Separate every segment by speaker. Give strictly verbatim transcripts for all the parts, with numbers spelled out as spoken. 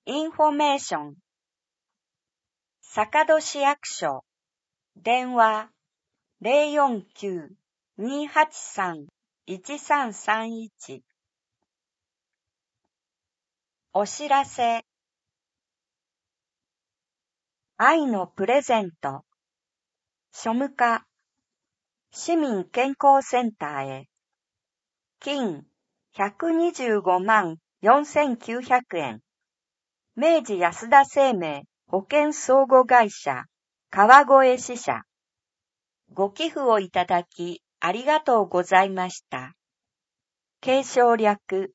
Speaker 1: インフォメーション。坂戸市役所。電話 ゼロよんきゅう にーはちさん いちさんさんいち。お知らせ。愛のプレゼント。庶務課。市民健康センターへ。金ひゃくにじゅうごまんよんせんきゅうひゃくえん。明治安田生命保険相互会社川越支社。ご寄付をいただきありがとうございました。継承略。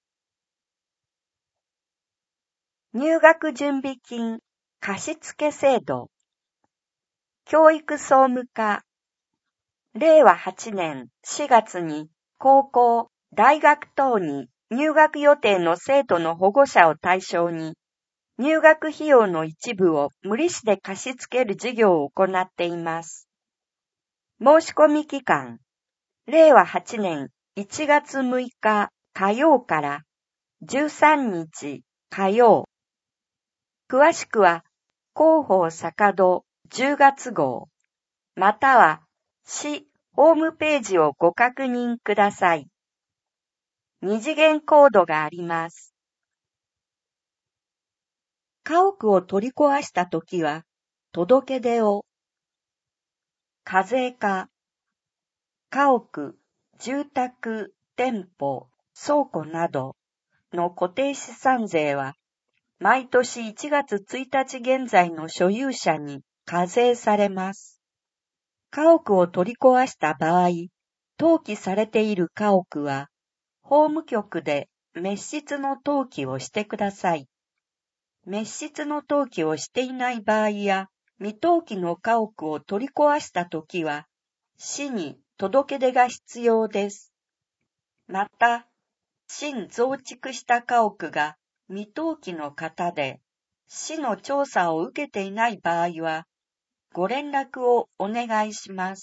Speaker 1: 入学準備金貸付制度。教育総務課。れいわはちねんしがつに高校、大学等に入学予定の生徒の保護者を対象に、入学費用の一部を無利子で貸し付ける事業を行っています。申し込み期間、れいわはちねんいちがつむいか火曜からじゅうさんにち火曜。詳しくは、広報坂戸じゅうがつ号、または市ホームページをご確認ください。二次元コードがあります。家屋を取り壊したときは、届け出を、課税課、家屋、住宅、店舗、倉庫などの固定資産税は、毎年いちがつついたち現在の所有者に課税されます。家屋を取り壊した場合、登記されている家屋は、法務局で滅失の登記をしてください。滅失の登記をしていない場合や、未登記の家屋を取り壊したときは、市に届け出が必要です。また、新増築した家屋が未登記の方で、市の調査を受けていない場合は、ご連絡をお願いします。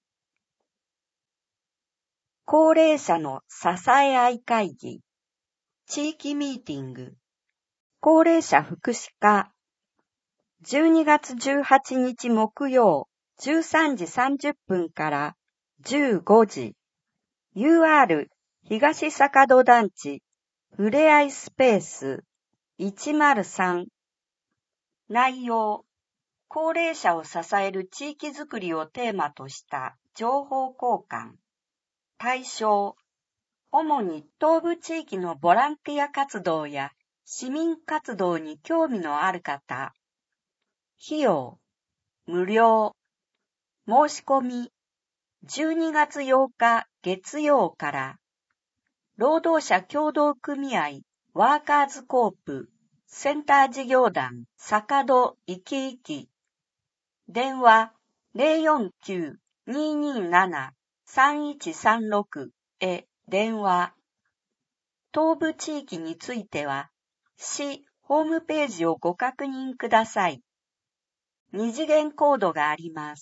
Speaker 1: 高齢者の支え合い会議、地域ミーティング、高齢者福祉課、じゅうにがつじゅうはちにち木曜じゅうさんじさんじゅっぷんからじゅうごじ、ユーアール 東坂戸団地ふれあいスペースいちまるさん。内容、高齢者を支える地域づくりをテーマとした情報交換。対象、主に東部地域のボランティア活動や市民活動に興味のある方。費用、無料。申し込み、じゅうにがつようか月曜から。労働者協同組合ワーカーズコープセンター事業団坂戸いきいき。電話 ゼロよんきゅう にーにーなな さんいちさんろく へ電話。東部地域については、市ホームページをご確認ください。二次元コードがあります。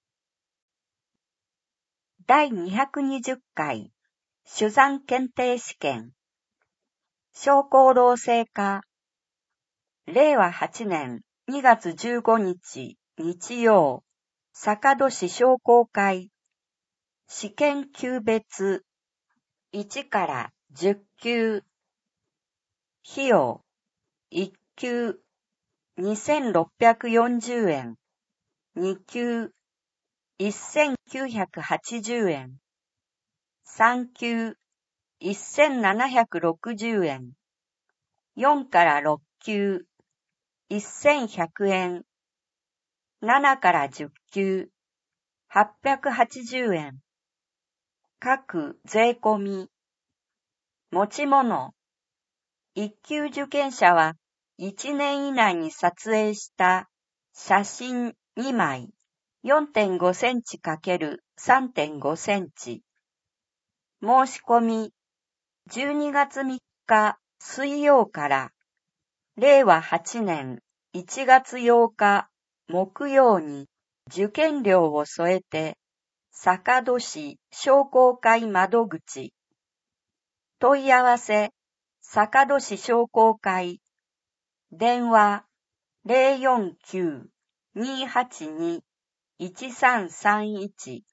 Speaker 1: だいにひゃくにじゅっかい珠算検定試験商工労政課れいわはちねんにがつじゅうごにち日曜坂戸市商工会試験級別いちからじゅっきゅう費用いっきゅうにせんろっぴゃくよんじゅうえんにきゅうせんきゅうひゃくはちじゅうえんさんきゅうせんななひゃくろくじゅうえんよんからろっきゅうせんひゃくえんななからじゅっきゅうはっぴゃくはちじゅうえん各税込み持ち物一級受験者はいちねん以内に撮影した写真にまい よんてんごセンチ×さんてんごセンチ申し込みじゅうにがつみっか水曜かられいわはちねんいちがつようか木曜に受験料を添えて坂戸市商工会窓口問い合わせ坂戸市商工会電話 ゼロよんきゅう にーはちに いちさんさんいち。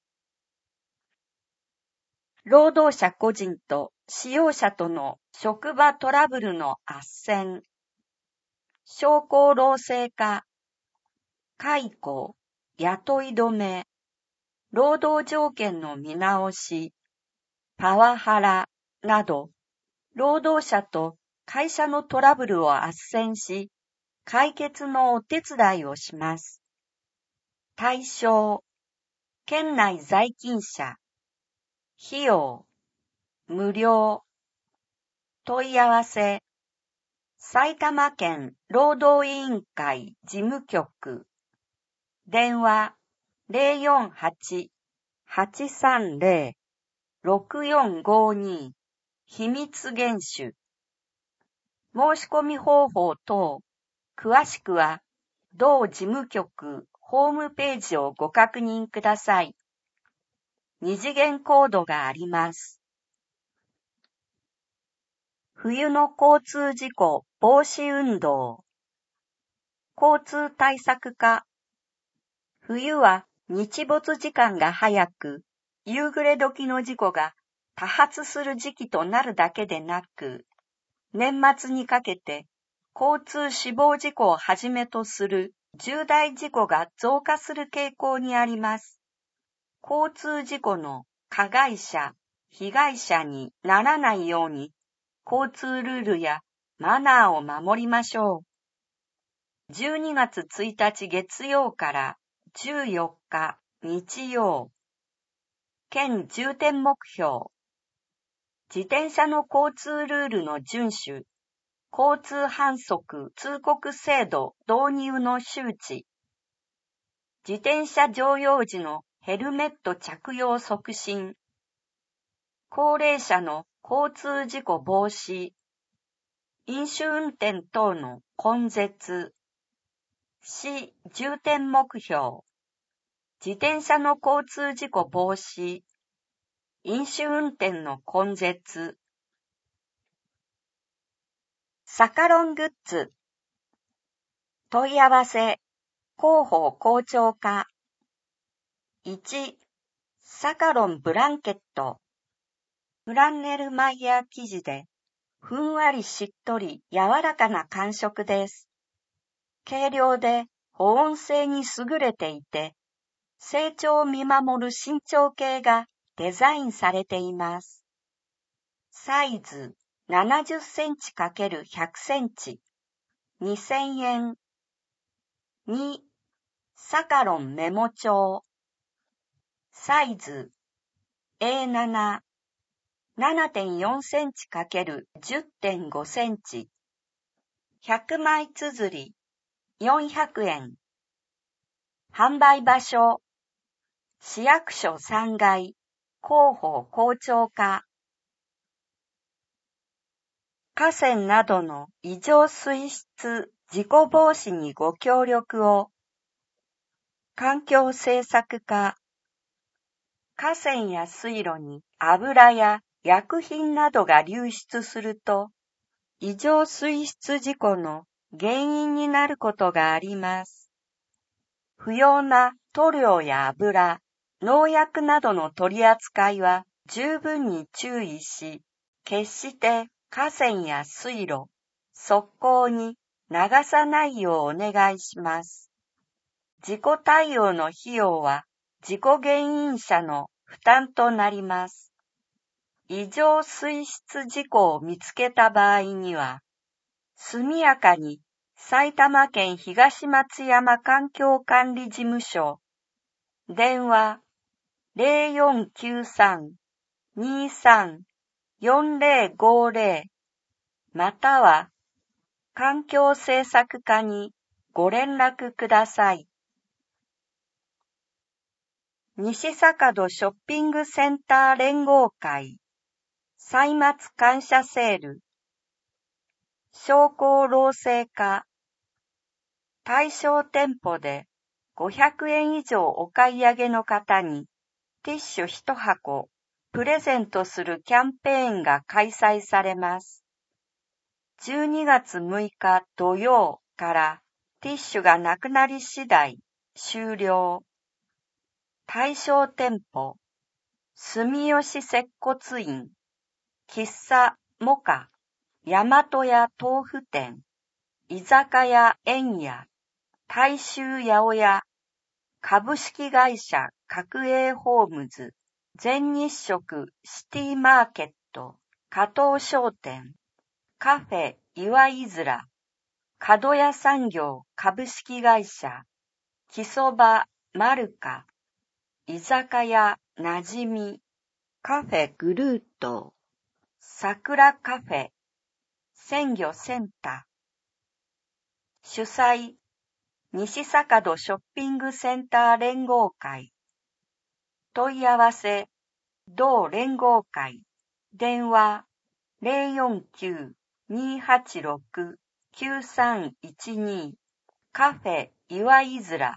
Speaker 1: 労働者個人と使用者との職場トラブルの斡旋、商工労政化、解雇、雇い止め、労働条件の見直し、パワハラなど、労働者と会社のトラブルを斡旋し、解決のお手伝いをします。対象、県内在勤者、費用、無料、問い合わせ、埼玉県労働委員会事務局、電話 ゼロよんはち はちさんゼロ ろくよんごに 秘密厳守。申し込み方法等、詳しくは、同事務局ホームページをご確認ください。二次元コードがあります。冬の交通事故防止運動。交通対策課。冬は日没時間が早く、夕暮れ時の事故が多発する時期となるだけでなく、年末にかけて交通死亡事故をはじめとする重大事故が増加する傾向にあります。交通事故の加害者、被害者にならないように、交通ルールやマナーを守りましょう。じゅうにがつついたち月曜からじゅうよっか日曜。県重点目標。自転車の交通ルールの遵守。交通反則通告制度導入の周知。自転車乗用時のヘルメット着用促進。高齢者の交通事故防止。飲酒運転等の根絶。市重点目標。自転車の交通事故防止。飲酒運転の根絶。サカロングッズ。問い合わせ。広報校長課。いち. サカロンブランケット。フランネルマイヤー生地で、ふんわりしっとり柔らかな感触です。軽量で保温性に優れていて、成長を見守る身長計がデザインされています。サイズななじゅっセンチ×ひゃくセンチ、にせんえん。に. サカロンメモ帳。サイズ エーなな、ななてんよんセンチ×じゅってんごセンチ、ひゃくまい綴り、よんひゃくえん。販売場所、市役所さんがい、広報校長課。河川などの異常水質事故防止にご協力を。環境政策課。河川や水路に油や薬品などが流出すると、異常水質事故の原因になることがあります。不要な塗料や油、農薬などの取り扱いは十分に注意し、決して河川や水路、側溝に流さないようお願いします。事故対応の費用は事故原因者の負担となります。異常水質事故を見つけた場合には、速やかに埼玉県東松山環境管理事務所、電話 ゼロよんきゅうさん にーさん よんゼロごゼロ または環境政策課にご連絡ください。西坂戸ショッピングセンター連合会歳末感謝セール商工労政課対象店舗でごひゃくえん以上お買い上げの方にティッシュいちはこプレゼントするキャンペーンが開催されます。 じゅうにがつむいか土曜からティッシュがなくなり次第終了。対象店舗、住吉接骨院、喫茶モカ、大和屋豆腐店、居酒屋円屋、大衆八百屋、株式会社角栄ホームズ、全日食シティマーケット、加藤商店、カフェ岩井面、角屋産業株式会社、木そばマルカ、居酒屋なじみ、カフェグルート、桜カフェ、鮮魚センター。主催、西坂戸ショッピングセンター連合会。問い合わせ、同連合会。電話、ゼロよんきゅう にーはちろく きゅうさんいちに。カフェ岩井面。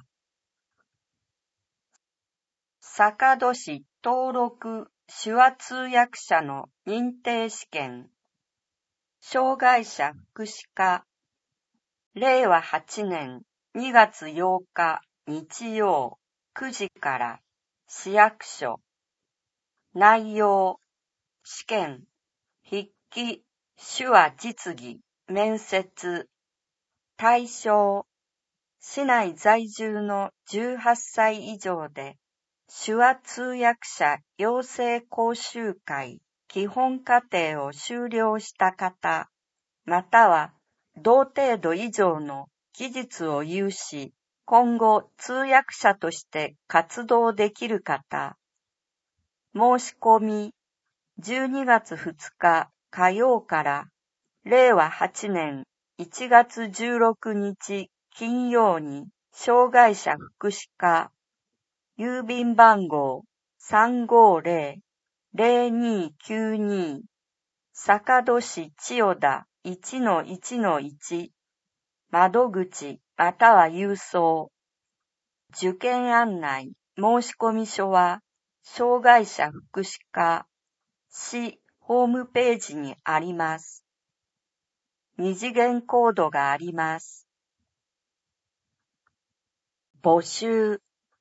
Speaker 1: 坂戸市登録手話通訳者の認定試験。障害者福祉課。れいわはちねんにがつようか日曜くじから市役所。内容、試験、筆記、手話実技、面接。対象、市内在住のじゅうはっさい以上で、手話通訳者養成講習会基本課程を修了した方、または同程度以上の技術を有し、今後通訳者として活動できる方。申し込み、じゅうにがつふつか火曜かられいわはちねんいちがつじゅうろくにち金曜に障害者福祉課、郵便番号 さんごーぜろ ぜろにーきゅうに 坂戸市千代田 いちのいちのいち 窓口または郵送。受験案内申込書は障害者福祉課市ホームページにあります。二次元コードがあります。募集。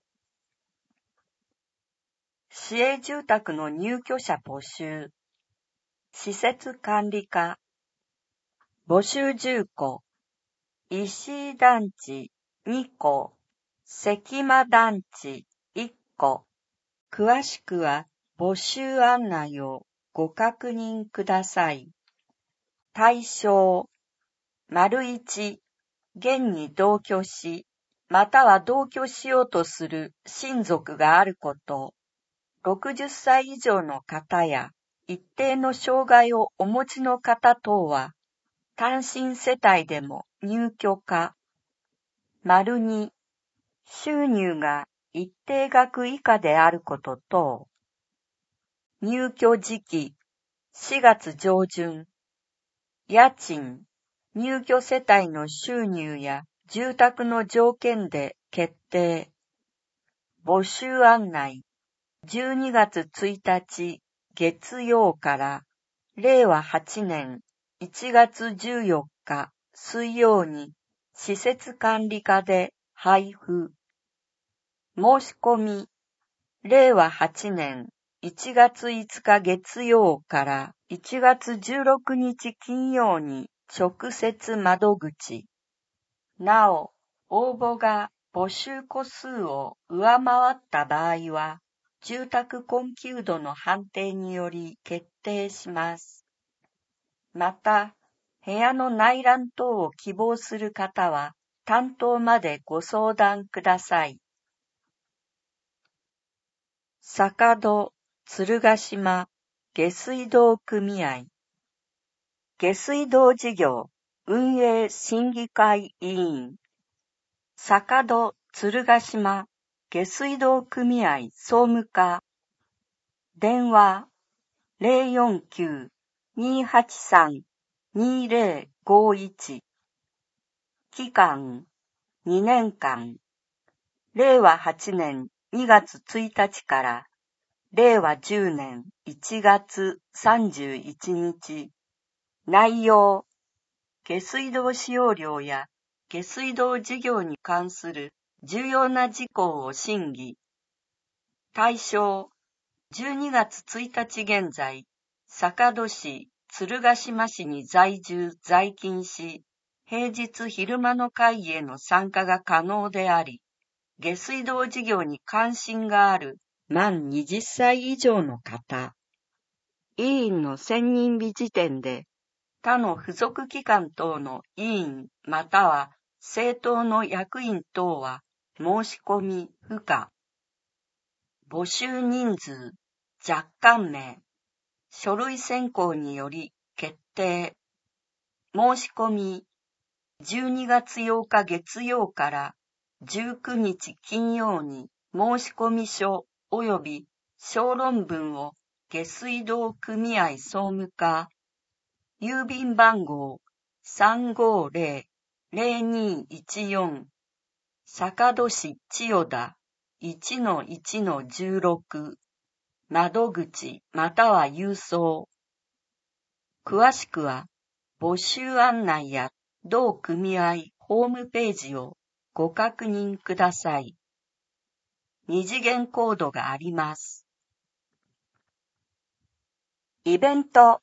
Speaker 1: 市営住宅の入居者募集。施設管理課。募集住戸。石井団地にこ、関間団地いっこ。詳しくは募集案内をご確認ください。対象、丸一、現に同居し、または同居しようとする親族があること。ろくじゅっさい以上の方や一定の障害をお持ちの方等は、単身世帯でも入居可。丸に、収入が一定額以下であること等。入居時期、しがつ上旬。家賃、入居世帯の収入や住宅の条件で決定。募集案内、じゅうにがつついたち月曜かられいわはちねんいちがつじゅうよっか水曜に施設管理課で配布。申し込み、れいわはちねんいちがついつか月曜からいちがつじゅうろくにち金曜に直接窓口。なお、応募が募集個数を上回った場合は、住宅困窮度の判定により決定します。また、部屋の内覧等を希望する方は、担当までご相談ください。坂戸、鶴ヶ島、下水道組合。下水道事業運営審議会委員。坂戸、鶴ヶ島、下水道組合総務課。電話、ゼロよんきゅう にーはちさん にーぜろごいち。期間、にねんかん。れいわはちねんにがつついたちかられいわじゅうねんいちがつさんじゅういちにち。内容、 下水道使用料や下水道事業に関する重要な事項を審議。対象、じゅうにがつついたち現在、坂戸市、鶴ヶ島市に在住在勤し、平日昼間の会議への参加が可能であり、下水道事業に関心がある満はたち以上の方。委員の選任日時点で、他の付属機関等の委員または政党の役員等は申し込み不可。募集人数、若干名、書類選考により決定。申し込み、じゅうにがつようか月曜からじゅうくにち金曜に申し込み書及び小論文を下水道組合総務課、郵便番号 さんごーぜろぜろにいちよん 坂戸市千代田 いちのいちのじゅうろく 窓口または郵送。詳しくは募集案内や同組合ホームページをご確認ください。二次元コードがあります。イベント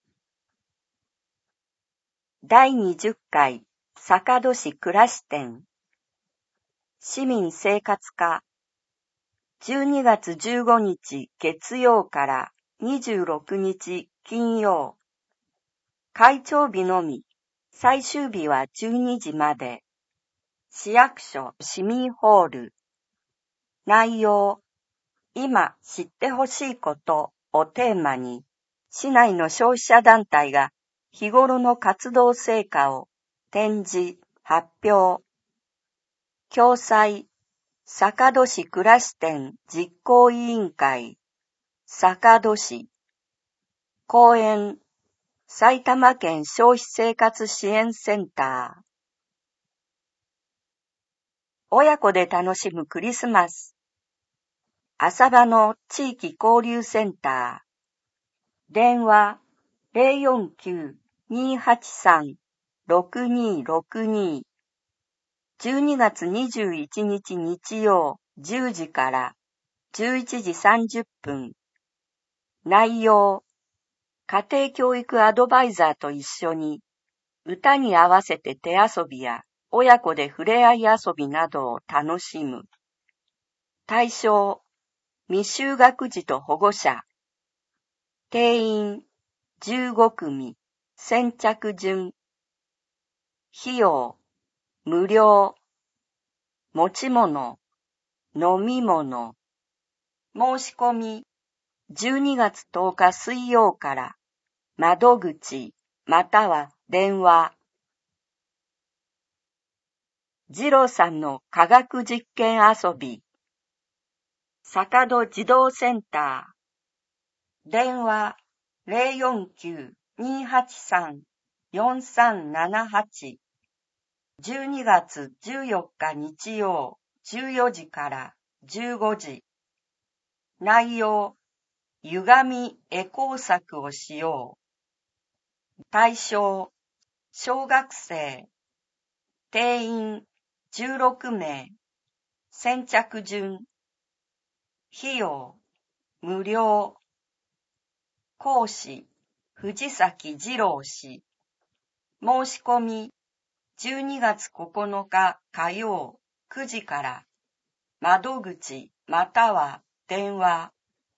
Speaker 1: だいにじゅっかい坂戸市暮らし展市民生活課じゅうにがつじゅうごにち月曜からにじゅうろくにち金曜。会長日のみ、最終日はじゅうにじまで。市役所市民ホール。内容、今知ってほしいことをテーマに、市内の消費者団体が日頃の活動成果を展示、発表。共催、坂戸市暮らし展実行委員会、坂戸市。講演、埼玉県消費生活支援センター。親子で楽しむクリスマス。浅場の地域交流センター。電話 ゼロよんきゅう にーはちさん ろくにーろくに。じゅうにがつにじゅういちにち日曜じゅうじからじゅういちじさんじゅっぷん。内容、家庭教育アドバイザーと一緒に歌に合わせて手遊びや親子で触れ合い遊びなどを楽しむ。対象、未就学児と保護者。定員じゅうごくみ、先着順。費用、無料。持ち物、飲み物。申し込み、じゅうにがつとおか水曜から、窓口、または電話。ジローさんの科学実験遊び。坂戸児童センター。電話 ゼロよんきゅう にーはちさん よんさんななはち。じゅうにがつじゅうよっか日曜じゅうよじからじゅうごじ。内容、歪み絵工作をしよう。対象、小学生。定員じゅうろくめい。先着順。費用、無料。講師、藤崎二郎氏。申し込み、じゅうにがつここのか火曜くじから。窓口または電話。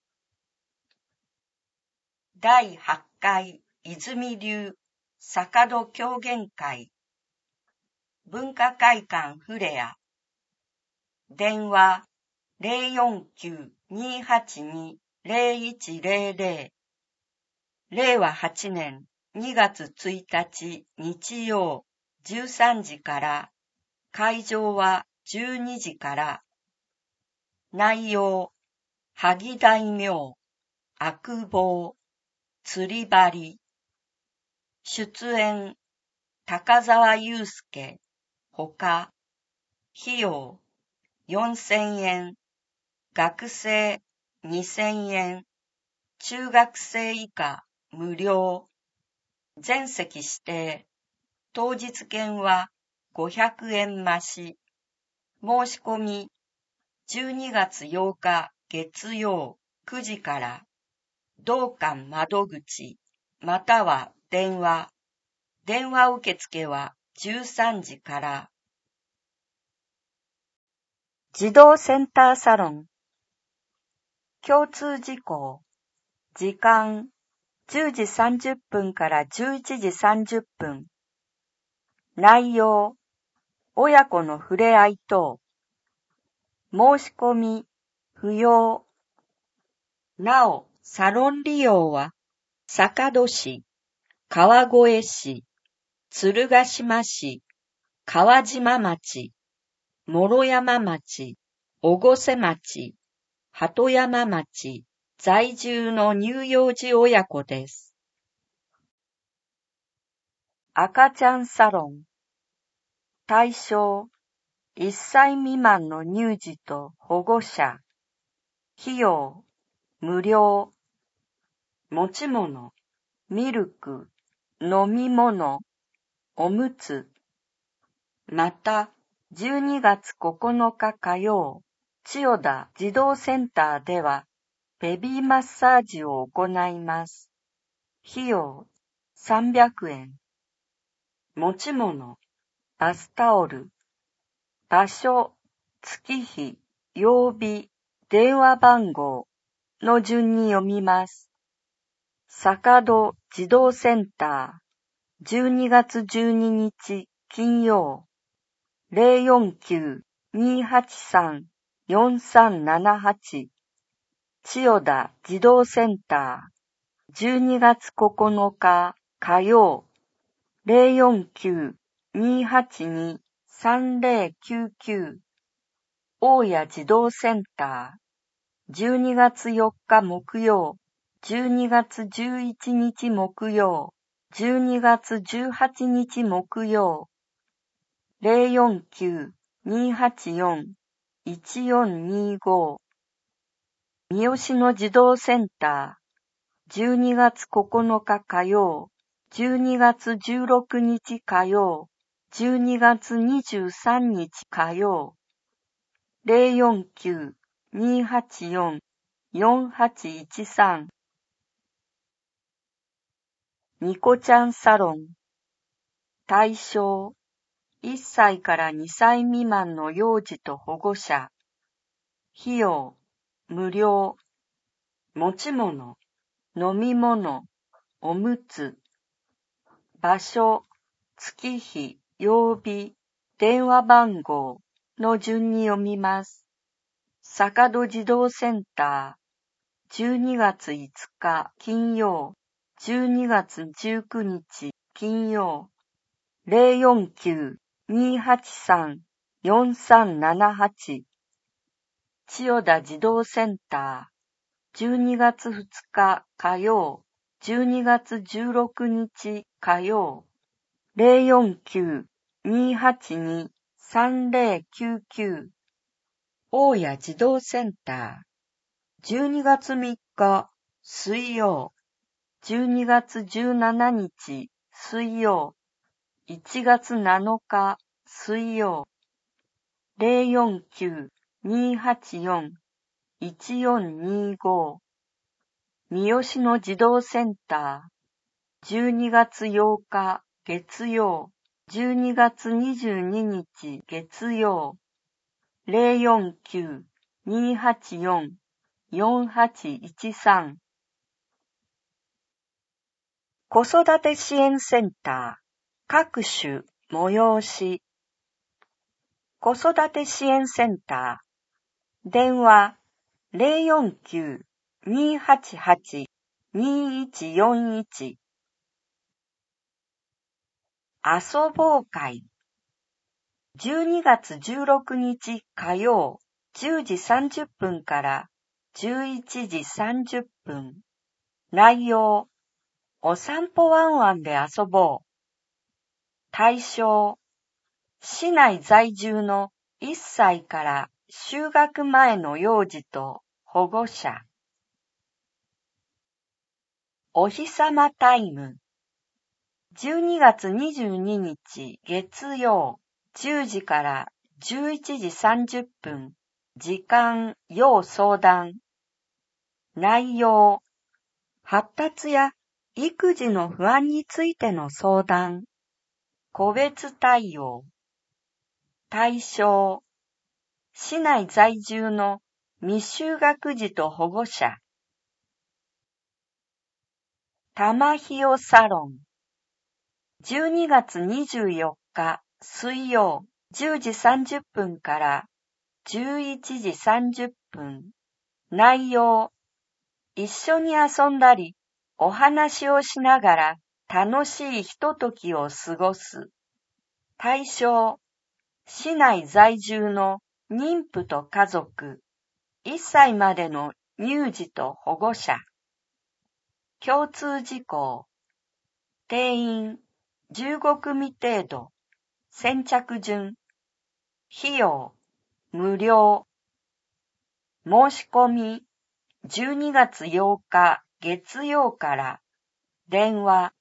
Speaker 1: だいはちかい泉流坂戸狂言会。文化会館フレア。電話 ゼロよんきゅう にーはちに ゼロいちゼロゼロ。れいわはちねんにがつついたち日曜じゅうさんじから。会場はじゅうにじから。内容、萩大名、悪坊、釣り針。出演、高沢祐介、ほか。費用、よんせんえん。学生、にせんえん。中学生以下、無料。全席指定。 当日券はごひゃくえん増し。申し込みじゅうにがつようか月曜くじから、同館窓口または電話。電話受付はじゅうさんじから。児童センターサロン。共通事項。時間じゅうじさんじゅっぷんからじゅういちじさんじゅっぷん。内容、親子の触れ合い等。申し込み、不要。なお、サロン利用は、坂戸市、川越市、鶴ヶ島市、川島町、諸山町、越生町、鳩山町、在住の乳幼児親子です。赤ちゃんサロン。対象、いっさい未満の乳児と保護者。費用、無料。持ち物、ミルク、飲み物、おむつ。また、じゅうにがつここのか火曜、千代田児童センターでは、ベビーマッサージを行います。費用、さんびゃくえん。持ち物、バスタオル。場所、月日、曜日、電話番号の順に読みます。坂戸児童センター、じゅうにがつじゅうににち金曜、ゼロよんきゅう にーはちさん よんさんななはち。千代田児童センター、じゅうにがつここのか火曜、ゼロよんきゅう にーはちに さんゼロきゅうきゅう。大谷児童センター、じゅうにがつよっか木曜、じゅうにがつじゅういちにち木曜、じゅうにがつじゅうはちにち木曜、ゼロよんきゅう にーはちよん いちよんにーご。三好の児童センター、じゅうにがつここのか火曜、じゅうにがつじゅうろくにち火曜、じゅうにがつにじゅうさんにち火曜、ゼロよんきゅう にーはちよん よんはちいちさん。ニコちゃんサロン。対象、いっさいからにさい未満の幼児と保護者。費用、無料。持ち物、飲み物、おむつ。場所、月日、曜日、電話番号の順に読みます。坂戸児童センター、じゅうにがついつか金曜、じゅうにがつじゅうくにち金曜、ゼロよんきゅう にーはちさん よんさんななはち。千代田児童センター、じゅうにがつふつか火曜、じゅうにがつじゅうろくにち火曜、ゼロよんきゅう にーはちに さんゼロきゅうきゅう。大谷児童センター、じゅうにがつみっか水曜、じゅうにがつじゅうしちにち水曜、いちがつなのか水曜、ゼロよんきゅう にーはちよん いちよんにーご。三好の児童センター、じゅうにがつようか月曜、じゅうにがつにじゅうににち月曜、ゼロよんきゅう にーはちよん よんはちいちさん。子育て支援センター、各種催し。子育て支援センター、電話ゼロよんきゅう にーはちはち にーいちよんいち。遊ぼう会。じゅうにがつじゅうろくにち火曜、じゅうじさんじゅっぷんからじゅういちじさんじゅっぷん。内容、お散歩ワンワンで遊ぼう。対象、市内在住のいっさいから就学前の幼児と保護者。お日さまタイム。 じゅうにがつにじゅうににち月曜じゅうじからじゅういちじさんじゅっぷん時間要相談。内容、発達や育児の不安についての相談。個別対応。対象、市内在住の未就学児と保護者。玉ひよサロン。じゅうにがつにじゅうよっか水曜じゅうじさんじゅっぷんからじゅういちじさんじゅっぷん。内容、一緒に遊んだり、お話をしながら楽しいひとときを過ごす。対象、市内在住の妊婦と家族、いっさいまでの乳児と保護者。共通事項、定員じゅうごくみ程度、先着順、費用、無料。申し込み、じゅうにがつようか月曜から電話。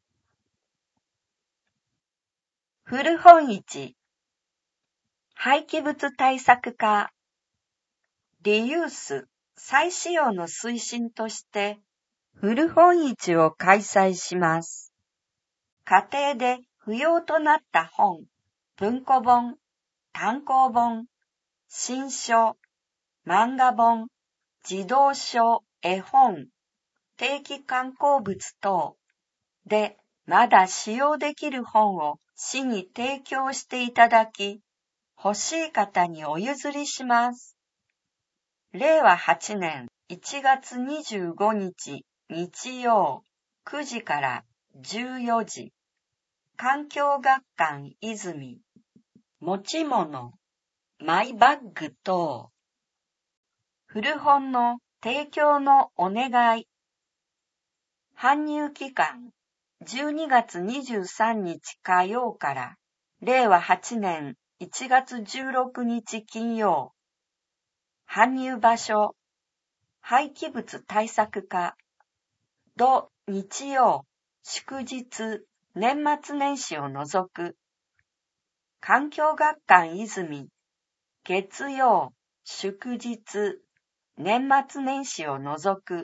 Speaker 1: 古本市、廃棄物対策課、リユース再使用の推進として古本市を開催します。家庭で不要となった本、文庫本、単行本、新書、漫画本、児童書、絵本、定期刊行物等でまだ使用できる本を市に提供していただき、欲しい方にお譲りします。れいわはちねんいちがつにじゅうごにち日曜くじからじゅうよじ。環境学館泉。持ち物、マイバッグ等。古本の提供のお願い。搬入期間、じゅうにがつにじゅうさんにち火曜かられいわはちねんいちがつじゅうろくにち金曜。搬入場所、廃棄物対策課。土日曜、祝日、年末年始を除く。環境学館泉。月曜、祝日、年末年始を除く。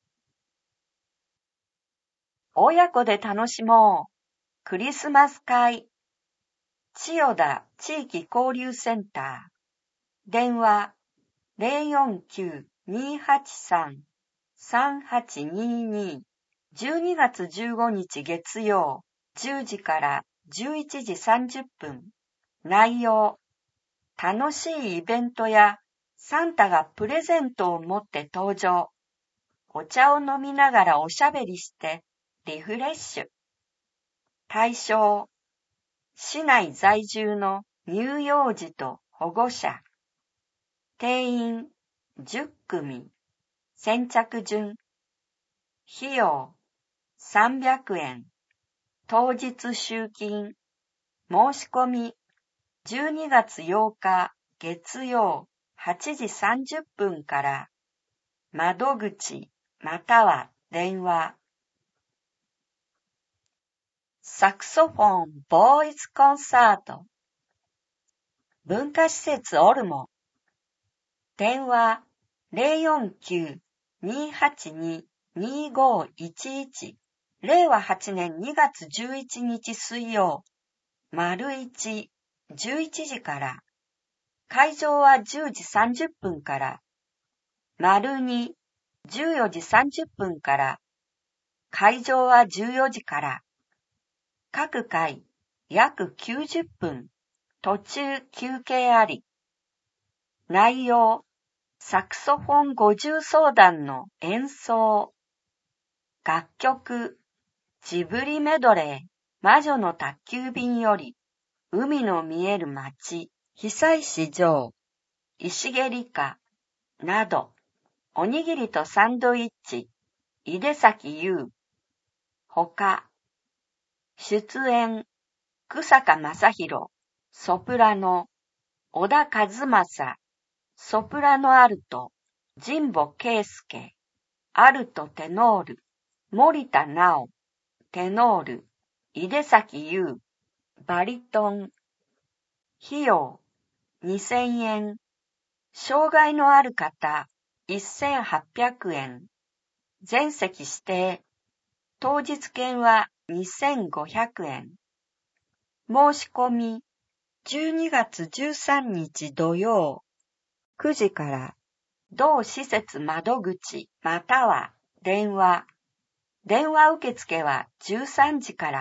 Speaker 1: 親子で楽しもう。クリスマス会。千代田地域交流センター。電話 ゼロよんきゅう にーはちさん さんはちにーにー。じゅうにがつじゅうごにち月曜じゅうじからじゅういちじさんじゅっぷん。内容、楽しいイベントやサンタがプレゼントを持って登場。お茶を飲みながらおしゃべりしてリフレッシュ。対象、市内在住の乳幼児と保護者。定員じゅっくみ。先着順。費用さんびゃくえん。当日集金。申し込みじゅうにがつようか月曜はちじさんじゅっぷんから。窓口または電話。サクソフォンボーイズコンサート。文化施設オルモ。電話 ゼロよんきゅう にーはちに にーごいちいち。れいわはちねんにがつじゅういちにち水曜。丸いち、じゅういちじから。会場はじゅうじさんじゅっぷんから。丸に、じゅうよじさんじゅっぷんから。会場はじゅうよじから。各回、約きゅうじゅっぷん。途中休憩あり。内容、サクソフォン五重奏団の演奏。楽曲、ジブリメドレー、魔女の宅急便より、海の見える街、久石譲、石毛理香、など、おにぎりとサンドイッチ、井出崎優、ほか、出演、久坂正宏、ソプラノ、小田和正、ソプラノアルト、神保圭介、アルトテノール、森田直、テノール、 井出崎優、バリトン。費用、にせんえん。障害のある方、せんはっぴゃくえん。全席指定。当日券はにせんごひゃくえん。申し込み、じゅうにがつじゅうさんにち土曜、くじから、同施設窓口または電話。電話受付はじゅうさんじから。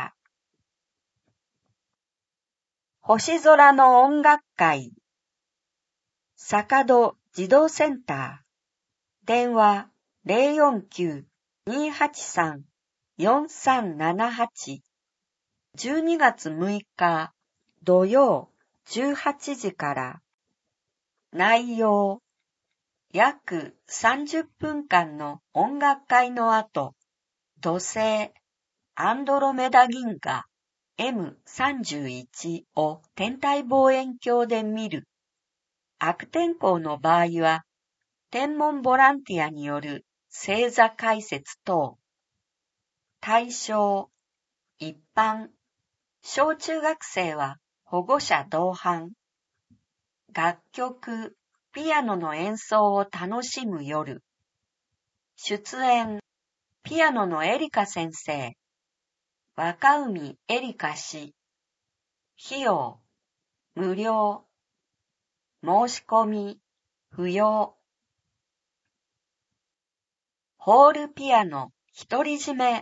Speaker 1: 星空の音楽会。坂戸児童センター。電話 ゼロよんきゅう にーはちさん よんさんななはち。じゅうにがつむいか土曜じゅうはちじから。内容。約さんじゅっぷんかんの音楽会の後、土星、アンドロメダ銀河 エムさんじゅういち を天体望遠鏡で見る。悪天候の場合は、天文ボランティアによる星座解説等。対象、一般、小中学生は保護者同伴。楽曲、ピアノの演奏を楽しむ夜。出演、ピアノのエリカ先生。若海エリカ氏。費用、無料。申し込み、不要。ホールピアノ、独り占め。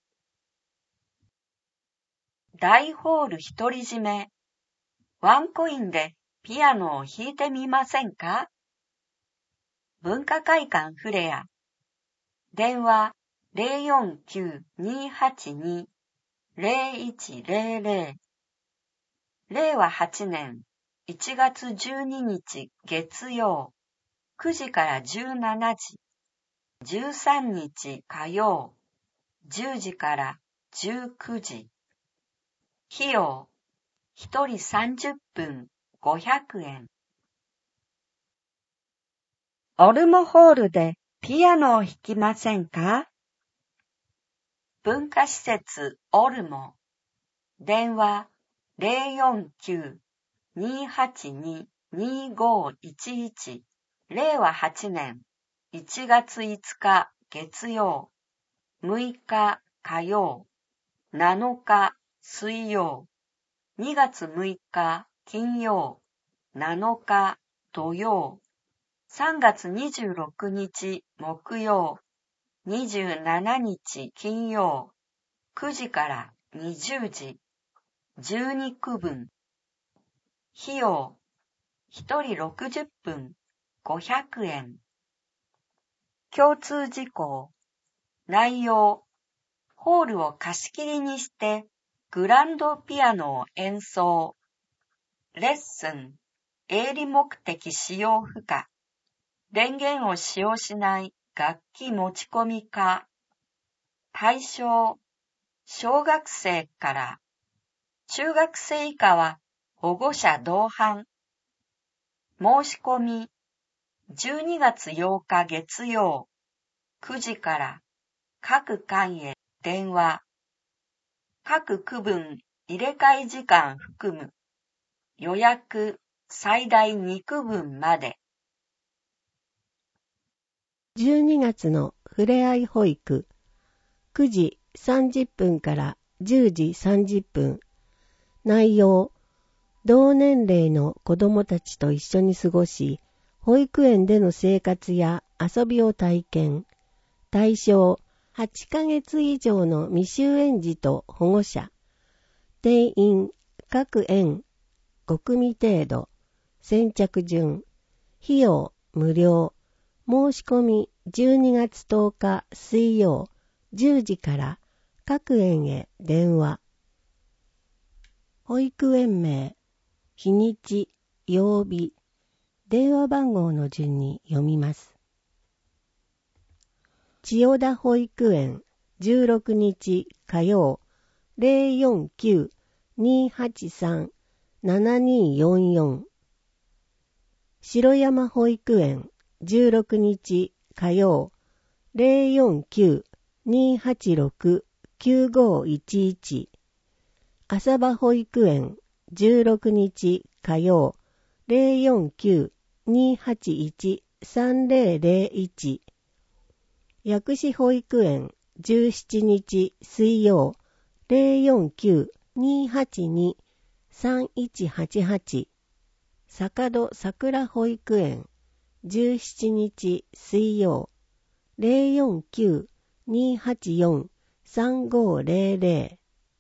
Speaker 1: 大ホール独り占め。ワンコインでピアノを弾いてみませんか？文化会館フレア。電話 ゼロよんきゅう にーはちに ゼロいちゼロゼロ。れいわはちねんいちがつじゅうににち月曜くじからじゅうしちじ。じゅうさんにち火曜じゅうじからじゅうくじ。費用、ひとりさんじゅっぷんごひゃくえん。オルモホールでピアノを弾きませんか？文化施設オルモ。電話 ゼロよんきゅう にーはちに にーごいちいち。れいわはちねんいちがついつか月曜、むいか火曜、なのか水曜、にがつむいか金曜、なのか土曜、さんがつにじゅうろくにち木曜、にじゅうしちにち金曜、くじからにじゅうじ、じゅうにくぶん。費用、ひとりろくじゅっぷんごひゃくえん。共通事項。内容。ホールを貸し切りにしてグランドピアノを演奏。レッスン。営利目的使用不可。電源を使用しない楽器持ち込み可。対象。小学生から。中学生以下は保護者同伴。申し込み。じゅうにがつようか月曜くじから各館へ電話。各区分入れ替え時間含む。予約最大にくぶんまで。
Speaker 2: じゅうにがつのふれあい保育。くじさんじゅっぷんからじゅうじさんじゅっぷん。内容。同年齢の子どもたちと一緒に過ごし、保育園での生活や遊びを体験。対象、はちかげつ以上の未就園児と保護者。定員、各園、ごくみ程度。先着順。費用、無料。申し込み、じゅうにがつとおか水曜、じゅうじから各園へ電話。保育園名、日にち、曜日、電話番号の順に読みます。千代田保育園じゅうろくにち火曜 ゼロよんきゅう にーはちさん ななにーよんよん。城山保育園じゅうろくにち火曜 ゼロよんきゅう にーはちろく きゅうごいちいち。 浅場保育園じゅうろくにち火曜 ゼロよんきゅう にーはちいち さんぜろぜろいち、薬師保育園じゅうしちにち水曜 ゼロよんきゅう にーはちに さんいちはちはち、坂戸桜保育園じゅうしちにち水曜 ゼロよんきゅう にーはちよん さんごぜろぜろ、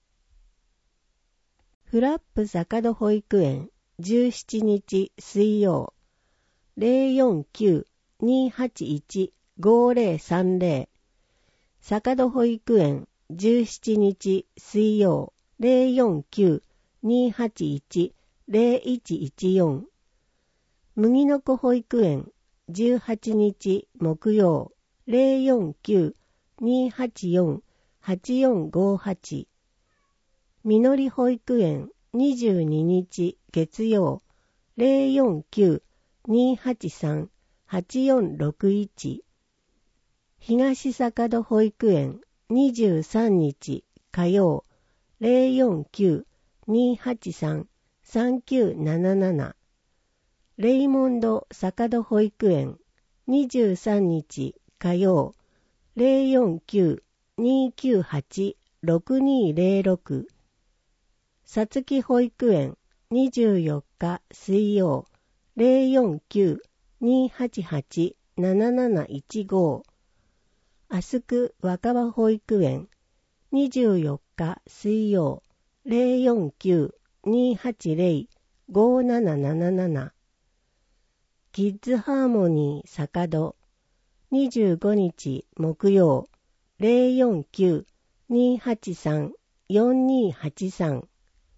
Speaker 2: フラップ坂戸保育園じゅうしちにち水曜 ゼロよんきゅう にーはちいち ごぜろさんぜろ、坂戸保育園じゅうしちにち水曜 ゼロよんきゅう にーはちいち ゼロいちいちよん、麦の子保育園じゅうはちにち木曜 ゼロよんきゅう にーはちよん はちよんごはち、みのり保育園にじゅうににち月曜 ゼロよんきゅう にーはちさん はちよんろくいち、東坂戸保育園にじゅうさんにち火曜 ゼロよんきゅう にーはちさん さんきゅうなななな、レイモンド坂戸保育園にじゅうさんにち火曜 ゼロよんきゅう にーきゅうはち ろくにぜろろく、さつき保育園にじゅうよっか水曜 ゼロよんきゅう にーはちはち なななないちご、あすく若葉保育園にじゅうよっか水曜 ゼロよんきゅう にーはちぜろ ごなななななな、キッズハーモニー坂戸にじゅうごにち木曜 ゼロよんきゅう にーはちさん よんにはちさん、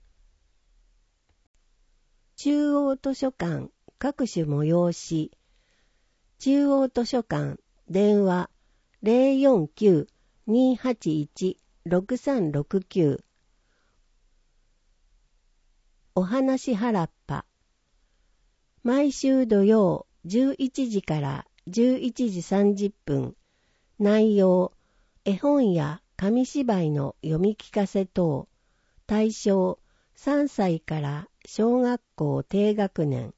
Speaker 2: 中央図書館各種催し、中央図書館電話 ゼロよんきゅう にーはちいち ろくさんろくきゅう、お話原っぱ、毎週土曜じゅういちじからじゅういちじさんじゅっぷん、内容、絵本や紙芝居の読み聞かせ等、対象さんさいから小学校低学年。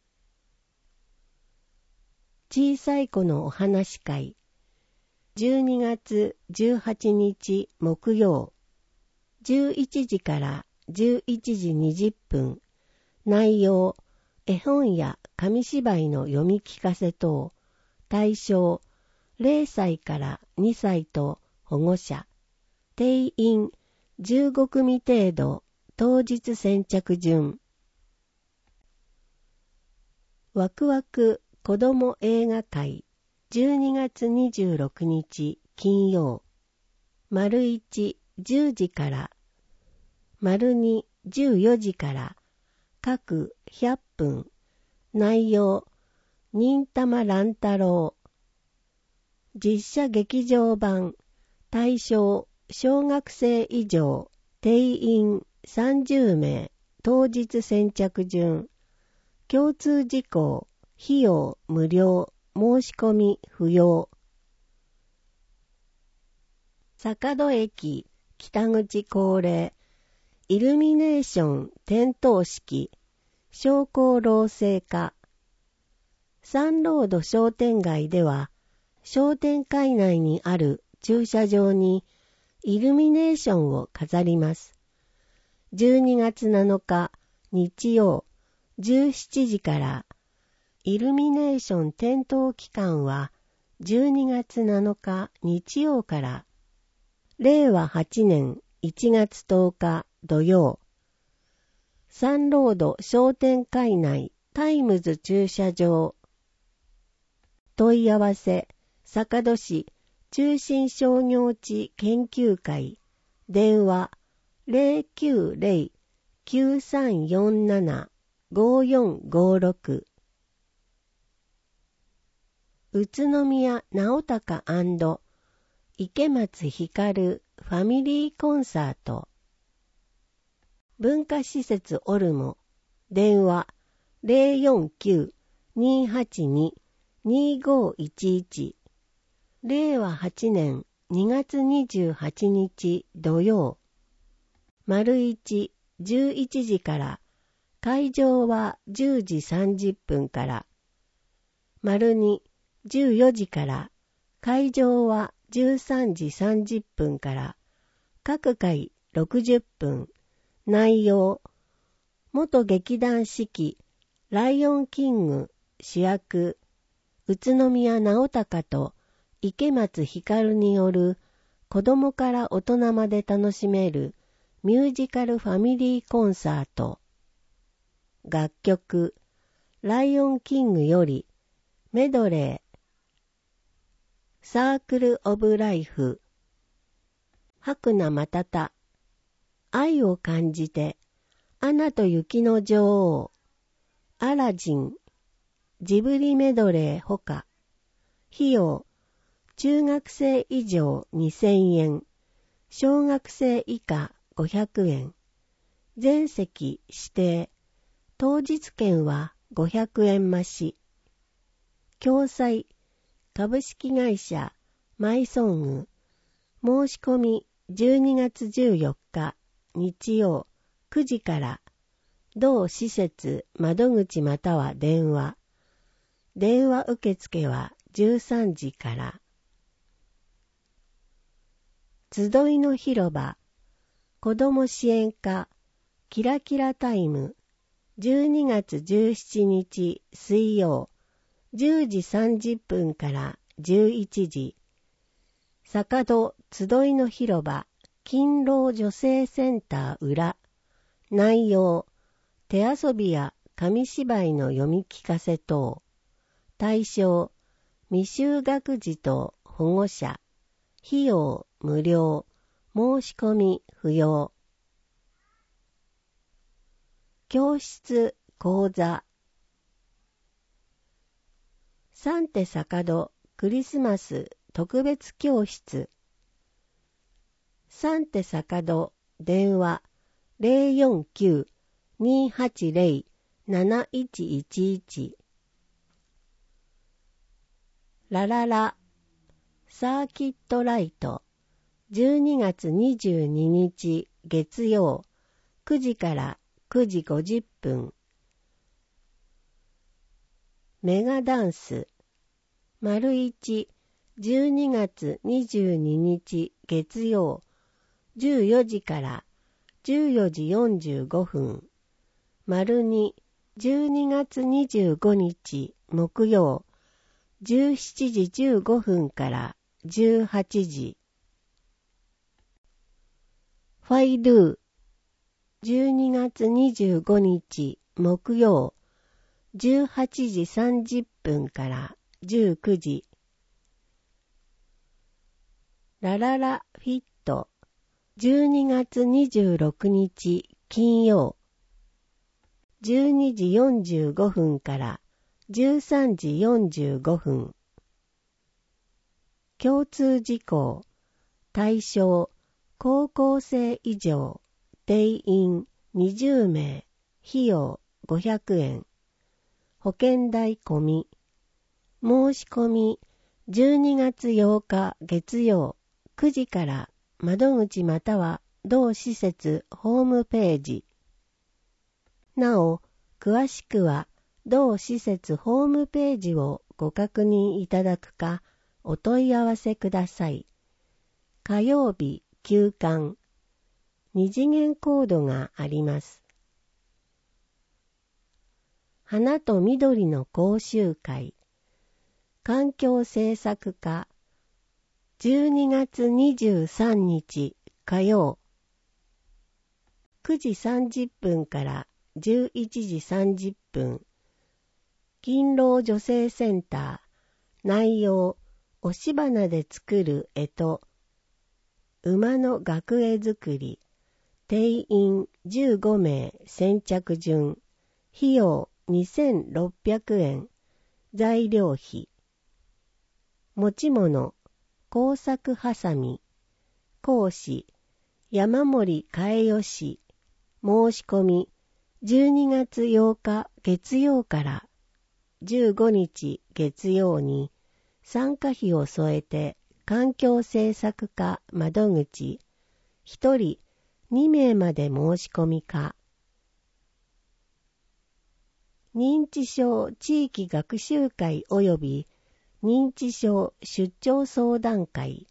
Speaker 2: 小さい子のお話会、じゅうにがつじゅうはちにち木曜、じゅういちじからじゅういちじにじゅっぷん、内容、絵本や紙芝居の読み聞かせ等、対象ぜろさいからにさいと保護者、定員じゅうごくみ程度、当日先着順。ワクワク子ども映画会、じゅうにがつにじゅうろくにち金曜、丸いち、じゅうじから、丸に、じゅうよじから、各ひゃっぷん、内容、忍たま乱太郎、実写劇場版、対象、小学生以上、定員さんじゅうめい、当日先着順、共通事項、費用無料、申し込み不要。坂戸駅北口恒例イルミネーション点灯式商工労政課。サンロード商店街では商店街内にある駐車場にイルミネーションを飾ります。じゅうにがつなのか日曜じゅうしちじからイルミネーション点灯期間はじゅうにがつなのか日曜かられいわはちねんいちがつとおか土曜、サンロード商店街内タイムズ駐車場。問い合わせ、坂戸市中心商業地研究会、電話 ゼロきゅうゼロ きゅうさんよんなな ごよんごろく。宇都宮直高&池松光ファミリーコンサート。文化施設オルモ、電話 ゼロよんきゅう にーはちに にーごいちいち。れいわはちねんにがつにじゅうはちにち土曜。 丸一、じゅういちじから会場はじゅうじさんじゅっぷんから、丸二、じゅうよじから会場はじゅうさんじさんじゅっぷんから、各回ろくじゅっぷん、内容、元劇団四季、ライオンキング、主役、宇都宮直隆と池松ひかるによる子供から大人まで楽しめるミュージカルファミリーコンサート。楽曲、ライオンキングよりメドレー、サークルオブライフ、白菜またた、愛を感じて、アナと雪の女王、アラジン、ジブリメドレーほか、費用、中学生以上にせんえん、小学生以下ごひゃくえん、全席指定、当日券はごひゃくえん増し、共催、株式会社マイソング、申し込みじゅうにがつじゅうよっか日曜くじから、同施設窓口または電話、電話受付はじゅうさんじから。集いの広場、子ども支援課、キラキラタイム、じゅうにがつじゅうしちにち水曜、じゅうじさんじゅっぷんからじゅういちじ、坂戸集いの広場、勤労女性センター裏、内容、手遊びや紙芝居の読み聞かせ等、対象、未就学児と保護者、費用無料、申し込み不要。教室講座、サンテ坂戸クリスマス特別教室、サンテ坂戸電話 ゼロよんきゅう にーはちゼロ なないちいちいち、ラララサーキットライトじゅうにがつにじゅうににち月曜くじからくじごじゅっぷん、メガダンス丸一じゅうにがつにじゅうににち月曜じゅうよじからじゅうよじよんじゅうごふん、丸二じゅうにがつにじゅうごにち木曜じゅうしちじじゅうごふんからじゅうはちじ。ファイドゥじゅうにがつにじゅうごにち木曜じゅうはちじさんじゅっぷんからじゅうくじ。ラララフィットじゅうにがつにじゅうろくにち金曜じゅうにじよんじゅうごふんからじゅうさんじよんじゅうごふん。共通事項、対象、高校生以上、定員にじゅうめい、費用ごひゃくえん、保険代込み、申し込みじゅうにがつようか月曜くじから窓口または同施設ホームページ。なお、詳しくは同施設ホームページをご確認いただくかお問い合わせください。火曜日休館。二次元コードがあります。花と緑の講習会。環境政策課。じゅうにがつにじゅうさんにち火曜。くじさんじゅっぷんからじゅういちじさんじゅっぷん。勤労女性センター。内容、押し花で作る干支。馬の学絵作り。定員じゅうごめい先着順。費用にせんろっぴゃくえん。材料費。持ち物、工作はさみ。講師、山森嘉代氏。申し込み、じゅうにがつようか月曜からじゅうごにち月曜に参加費を添えて環境政策課窓口ひとりにめいまで申し込みか。認知症地域学習会及び認知症出張相談会、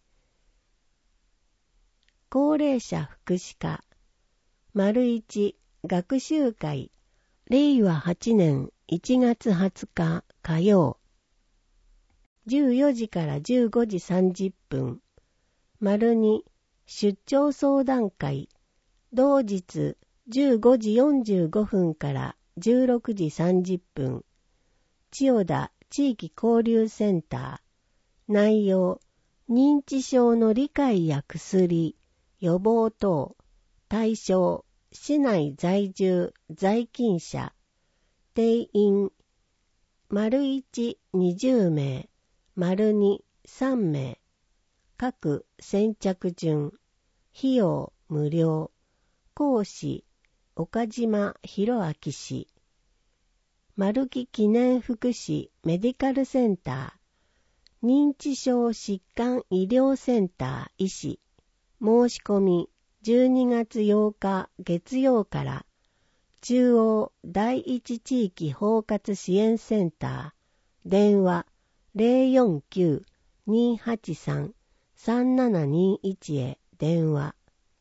Speaker 2: 高齢者福祉課、丸一学習会、れいわはちねんいちがつはつか火曜、じゅうよじからじゅうごじさんじゅっぷん、丸に出張相談会、同日じゅうごじよんじゅうごふんからじゅうろくじさんじゅっぷん、千代田地域交流センター、内容、認知症の理解や薬、予防等、対象、市内在住、在勤者、定員、丸一にじゅうめい、丸二さんめい、各先着順、費用無料、講師、岡島博明氏、丸木記念福祉メディカルセンター、認知症疾患医療センター医師、申し込みじゅうにがつようか月曜から、中央第一地域包括支援センター、電話 ゼロよんきゅう にーはちさん さんななにいち へ電話。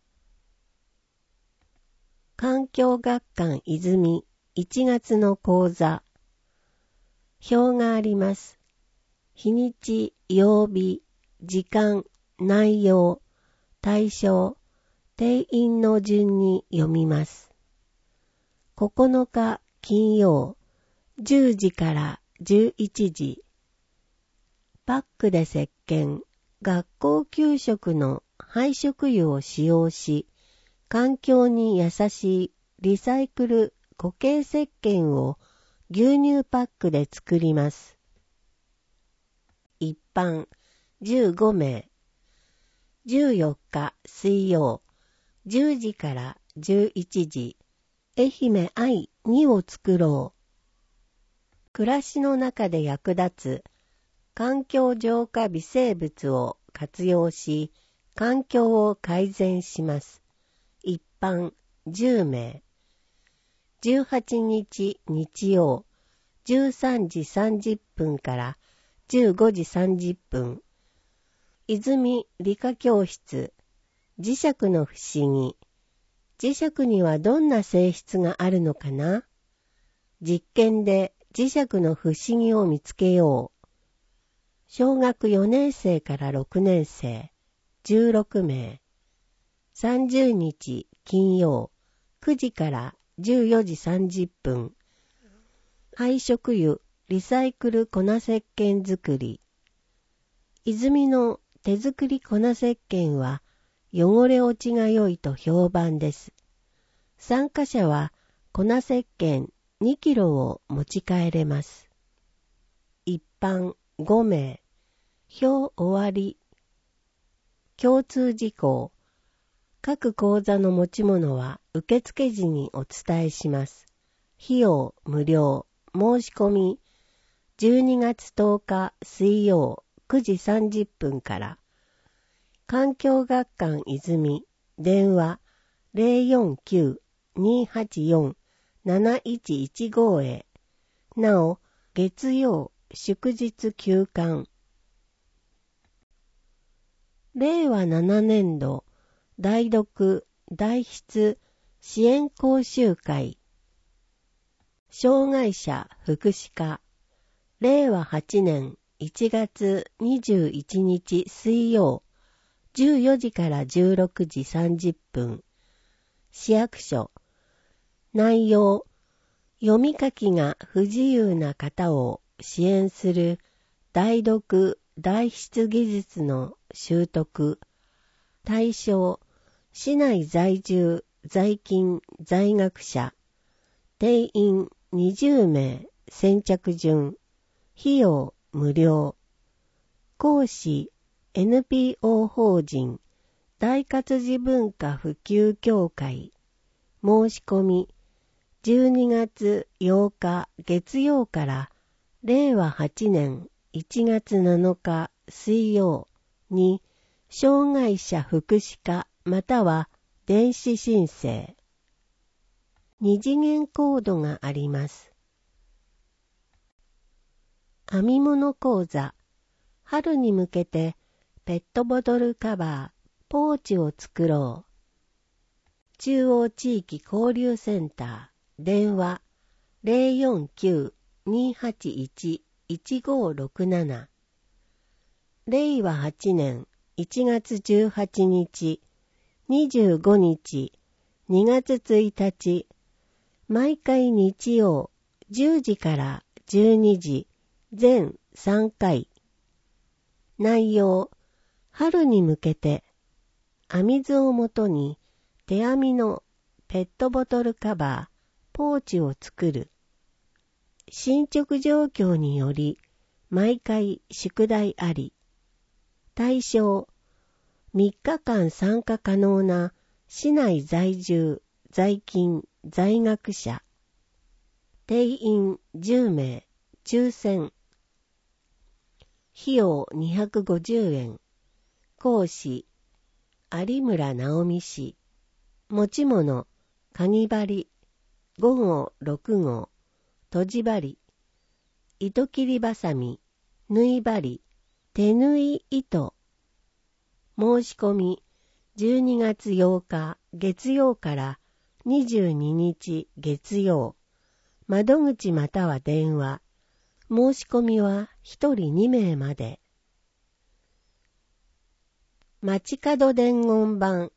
Speaker 2: 環境学館泉いちがつの講座。表があります。日にち、曜日、時間、内容、対象、定員の順に読みます。ここのか金曜、じゅうじからじゅういちじ。パックで石鹸、学校給食の配食油を使用し、環境に優しいリサイクル固形石鹸を牛乳パックで作ります。一般じゅうごめい。じゅうよっか水曜、じゅうじからじゅういちじ。愛媛愛にを作ろう。暮らしの中で役立つ環境浄化微生物を活用し、環境を改善します。一般じゅうめい。じゅうはちにち日曜、じゅうさんじさんじゅっぷんからじゅうごじさんじゅっぷん。泉理科教室、磁石の不思議。磁石にはどんな性質があるのかな？実験で磁石の不思議を見つけよう。小学よねんせいからろくねんせい、じゅうろくめい。さんじゅうにち金曜、くじからじゅうよじさんじゅっぷん。配食油リサイクル粉石鹸作り。泉の手作り粉石鹸は汚れ落ちが良いと評判です。参加者は粉石鹸にキロを持ち帰れます。一般ごめい。表終わり。共通事項。各講座の持ち物は受付時にお伝えします。費用無料。申し込みじゅうにがつとおか水曜くじさんじゅっぷんから。環境学館泉電話 ゼロよんきゅう にーはちよん なないちいちご へ。なお月曜祝日休館。れいわななねんど代読代筆支援講習会。障害者福祉課、れいわはちねんいちがつにじゅういちにち水曜、じゅうよじからじゅうろくじさんじゅっぷん。市役所。内容、読み書きが不自由な方を支援する代読代筆技術の習得。対象、市内在住在勤在学者。定員にじゅうめい、先着順。費用無料。講師 エヌピーオー 法人大活字文化普及協会。申し込みじゅうにがつようか月曜かられいわはちねんいちがつなのか水曜に障害者福祉課または電子申請。二次元コードがあります。編み物講座。春に向けてペットボトルカバー、ポーチを作ろう。中央地域交流センター、電話 ゼロよんきゅう にーはちいち いちごろくなな。れいわはちねんいちがつじゅうはちにち、にじゅうごにち、にがつついたち、毎回日曜じゅうじからじゅうにじ、全さんかい。内容、春に向けて、編み図をもとに手編みのペットボトルカバー、ポーチを作る。進捗状況により、毎回宿題あり。対象、みっかかん参加可能な市内在住、在勤、在学者。定員じゅうめい、抽選。費用にひゃくごじゅうえん。講師、有村直美氏。持ち物、かぎ針、ごごう、ろくごう、とじ針、糸切りばさみ、縫い針、手縫い糸。申し込み、じゅうにがつようか月曜からにじゅうににち月曜。窓口または電話。申し込みはひとりにめいまで。街角伝言板。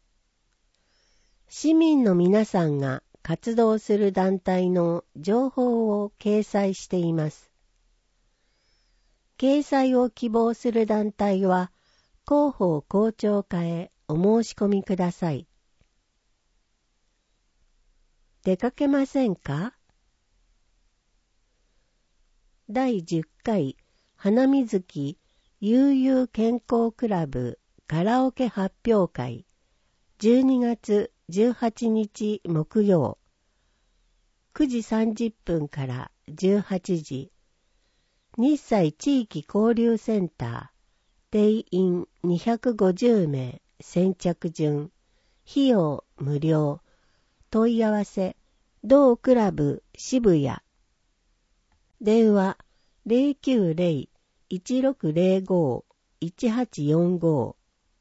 Speaker 2: 市民の皆さんが活動する団体の情報を掲載しています。掲載を希望する団体は、広報広聴課へお申し込みください。出かけませんか？だいじゅっかい花水木悠々健康クラブカラオケ発表会じゅうにがつじゅうはちにち木曜くじさんじゅっぷんからじゅうはちじ日西地域交流センター定員にひゃくごじゅうめい先着順費用無料問い合わせ同クラブ渋谷電話 ゼロきゅうゼロ いちろくゼロご いちはちよんご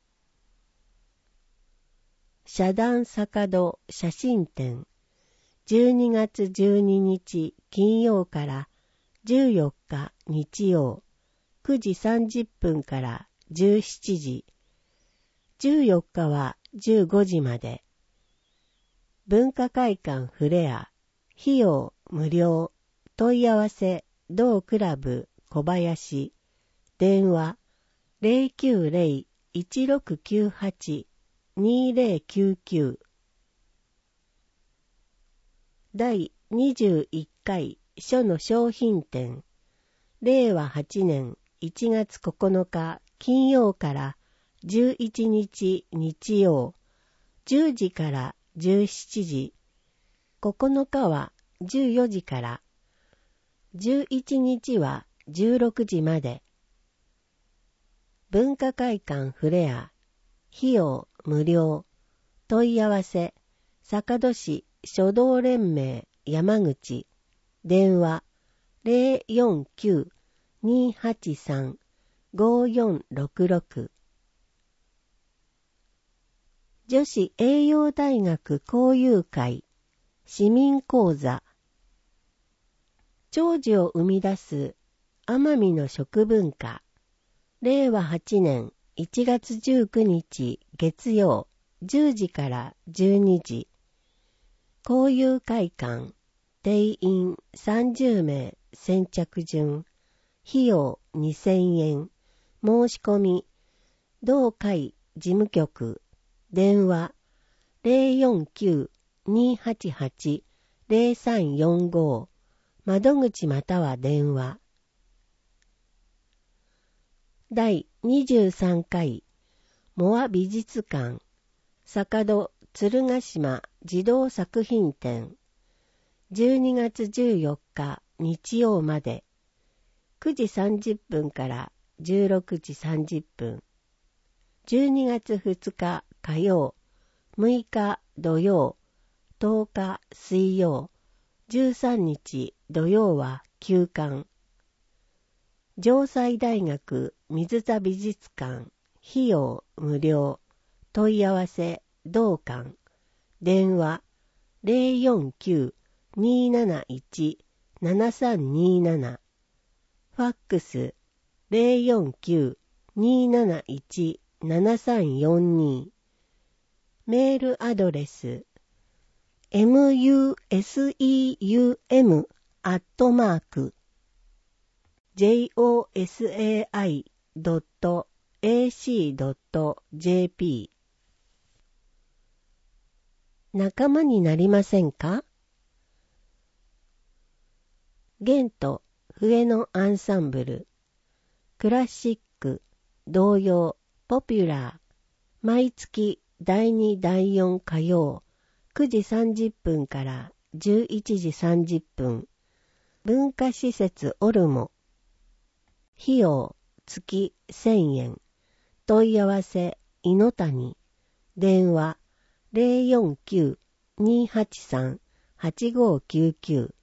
Speaker 2: 社団坂戸写真展じゅうにがつじゅうににち金曜からじゅうよっか日曜くじさんじゅっぷんからじゅうしちじじゅうよっかはじゅうごじまで文化会館フレア費用無料問い合わせ同クラブ小林電話 ゼロきゅうゼロ いちろくきゅうはち にゼロきゅうきゅうだいにじゅういっかい書の商品展れいわはちねんいちがつここのか金曜からじゅういちにち日曜じゅうじからじゅうしちじここのかはじゅうよじからじゅういちにちはじゅうろくじまで文化会館フレア費用無料問い合わせ坂戸市書道連盟山口電話 ゼロよんきゅう にーはちさん ごよんろくろく 女子栄養大学交友会市民講座長寿を生み出す奄美の食文化れいわはちねんいちがつじゅうくにち月曜じゅうじからじゅうにじ交友会館定員さんじゅうめい先着順費用にせんえん申し込み同会事務局電話 ゼロよんきゅう にーはちはち ゼロさんよんご 窓口または電話だいにじゅうさんかいモア美術館坂戸鶴ヶ島児童作品展じゅうにがつじゅうよっか日曜までくじさんじゅっぷんからじゅうろくじさんじゅっぷんじゅうにがつふつか火曜むいか土曜、とおか水曜、じゅうさんにち土曜は休館。城西大学水田美術館、費用無料。問い合わせ同館。電話 ゼロよんきゅう にーなないち ななさんにーなな。ファックス ゼロよんきゅう にーなないち ななさんよんに。メールアドレス ムユセウム アットマーク ジョサイ ドット エーシー ドット ジェーピー。仲間になりませんか？ゲンと笛のアンサンブル、クラシック、童謡、ポピュラー、毎月だいにだいよん火曜、くじさんじゅっぷんからじゅういちじさんじゅっぷん、文化施設オルモ、費用月せんえん、問い合わせいのたに、電話ゼロよんきゅう にーはちさん はちごきゅうきゅう。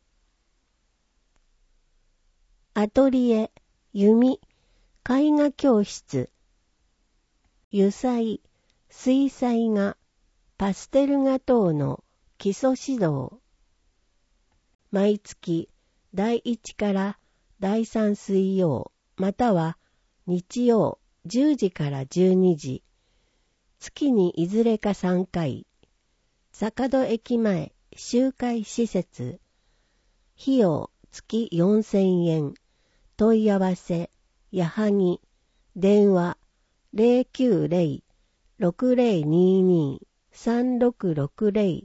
Speaker 2: アトリエ弓絵画教室、油彩、水彩画、パステル画等の基礎指導。毎月だいいちからだいさん水曜または日曜じゅうじからじゅうにじ、月にいずれかさんかい、坂戸駅前集会施設、費用月よんせんえん、問い合わせやはぎ、電話ゼロきゅうゼロ ろくゼロにーにー さんろくろくゼロ。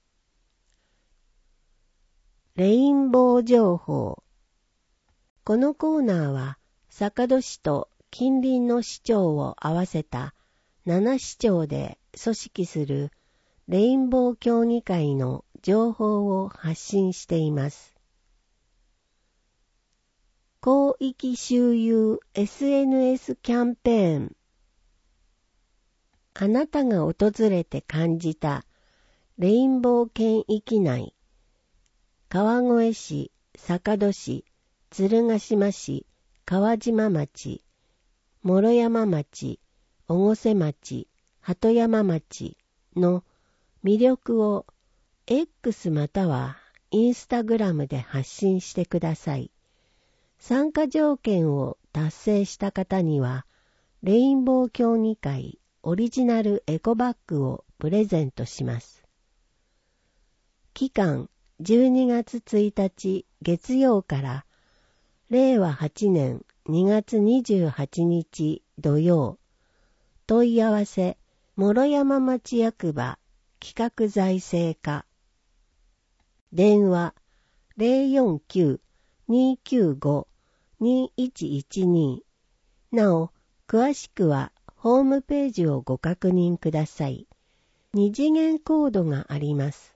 Speaker 2: レインボー情報。このコーナーは坂戸市と近隣の市町を合わせたなな市町で組織するレインボー協議会の情報を発信しています。広域周遊 エスエヌエス キャンペーン。あなたが訪れて感じたレインボー圏域内、川越市、坂戸市、鶴ヶ島市、川島町、諸山町、越生町、鳩山町の魅力を X またはインスタグラムで発信してください。参加条件を達成した方には、レインボー協議会オリジナルエコバッグをプレゼントします。期間じゅうにがつついたち月曜かられいわはちねんにがつにじゅうはちにち土曜。問い合わせ諸山町役場企画財政課。電話ゼロよんきゅう にーきゅうご にーいちいちに。なお、詳しくはホームページをご確認ください。二次元コードがあります。